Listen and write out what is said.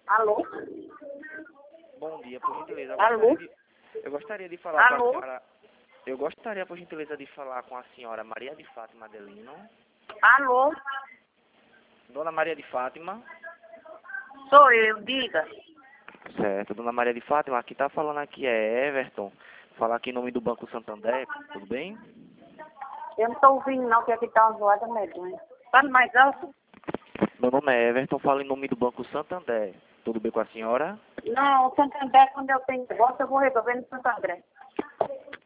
Alô? Bom dia, por gentileza. Alô? Eu gostaria de falar Alô? com a senhora. Eu gostaria, por gentileza, de falar com a senhora Maria de Fátima Adelino. Alô? Dona Maria de Fátima. Sou eu, diga. Certo, Dona Maria de Fátima, aqui tá falando aqui é Everton. Falar aqui em nome do Banco Santander, tudo bem? Eu não estou ouvindo não, que aqui está uma zoada medonha. Fala mais alto? Meu nome é Everton, falo em nome do Banco Santander. Tudo bem com a senhora? Não, o Santander, quando eu tenho negócio, eu vou resolver no Santander.